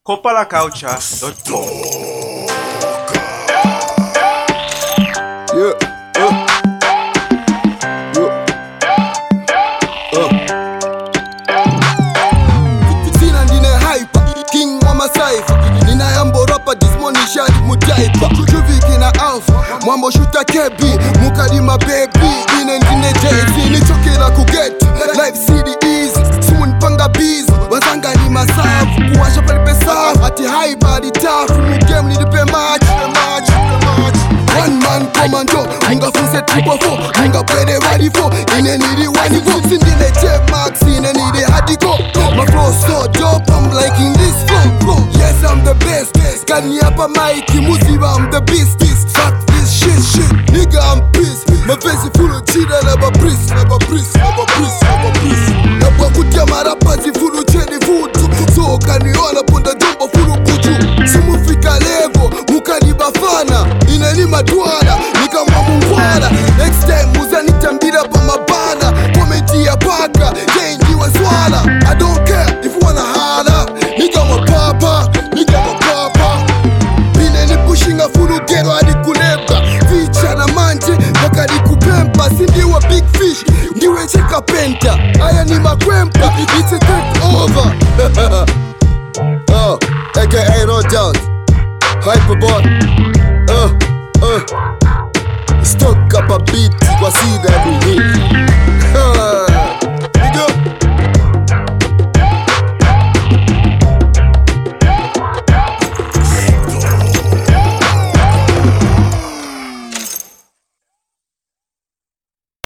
Kopalaculture.com. Yeah, Sina ndine hyper, king wa masaifa. Nina yambo rapper, this money shadi mutaipa. Chuviki na alpha, mwambo shuta kebi. Mukadima baby, ine ndine Jay-Z. Nichokela kugeti, life city easy. Sumu nipanga busy, wazanga ni masafu. Kuwasha palipe safu, ati hyper di tafu. Mugame nilipe match. One man commando, munga funse triple four. Munga pwede ready for, ine nidi wani go. Sindine J-Max, ine nidi hadiko. My flow so dope, I'm liking this flow. Yes, I'm the best. Kani hapa Mikey, Musiba, I'm the beast. Fuck this shit. Nigga, I'm pissed. My face is full of cheetah, never breeze. Napa kutia marapazi full of cheni vutu. So kaniona ponda jomba full of kutu. Simufika level, mukani bafana. Ine ni madwana, nika mwamungwana. Next time muza nitambira pa mabana. Komenti ya paka, jengi wa swala. I don't care if you wanna holla. Nigga mapapa. Ine ni pushinga fulu gero hadi kuneba. Ficha na manje, waka ni kupempa. Sindiwa big fish, ndiwe cheka penta. Aya ni makwempa, it's a take over. AKA no doubt. Hyperboy. Stock up a beat, kwa sida ni hit.